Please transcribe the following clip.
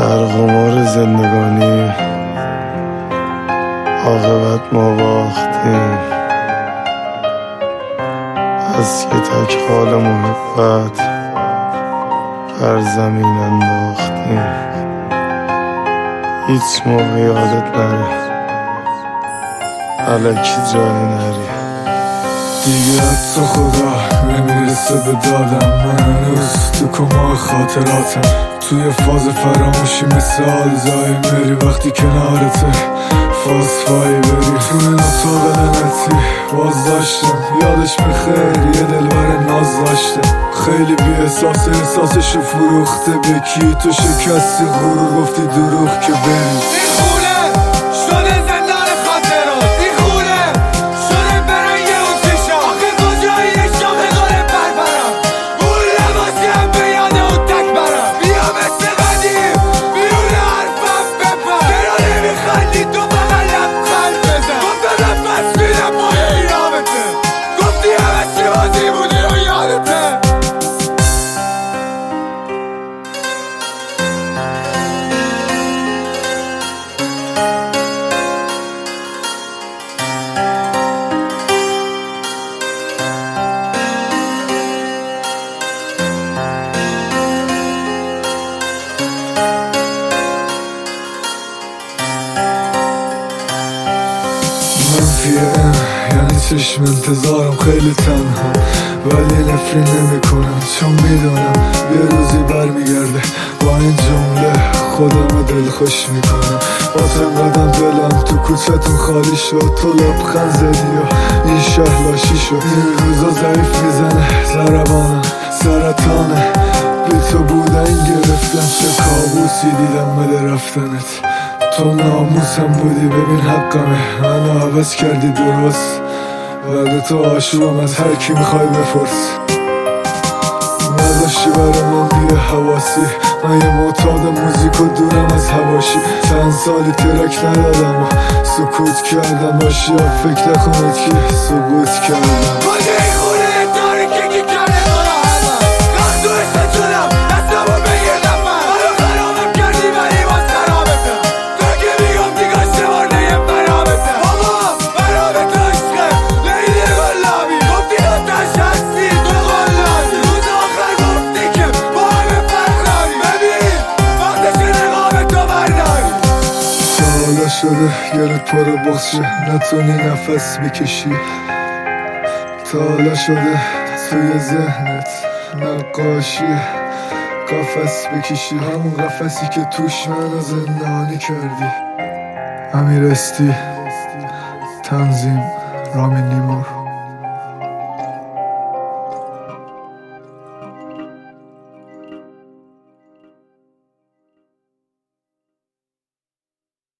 در قمار زندگانی عاقبت ما باختیم، از که تک حال محبت بر زمین انداختیم. هیچ موقع یادت نره الکی جای نری. دیگه حتی خدا نمیرسه به دادم، من هنوز تو کماه خاطراتم، توی فاز فراموشی مثل آلزای مری. وقتی کنارته فاسفایی بری توی این اتاق لعنتی باز داشتم یادش بخیر یه دلبر ناز داشتم. خیلی بی احساسش فروخته به کی، تو شکستی غرور گفتی دروغ که بری. یعنی چشم انتظارم خیلی تنها، ولی نفرین نمی کنم چون میدونم یه روزی برمیگرده. با این جمله خودم دلخوش میکنم. بازم قدم دلم تو کوچتون خالی شد، تو لبخند زدی و این شهر لاشی شد. این روزا ضعیف میزنه ضربانم سرطانه، بی تو بودن گرفتم چه کابوسی دیدم بده رفتنت. تو ناموسم بودی ببین حقمه، منو عوض کردی درست، بعد تو عاشقم از هر کی میخوای بپرس. نداشتی برای من بیه حواسی، من یه معتاد موزیک و دورم از هواشی. چند سالی ترک ندادم و سکوت کردم، باشی فکر نکنید که سکوت کردم. شده گلت پر بخشه نتونی نفس بکشی، تا حالا شده توی ذهنت نقاشی قفس بکشی، همون قفسی که توش منو زندانی کردی. امیر استی، تنظیم رامین نیما.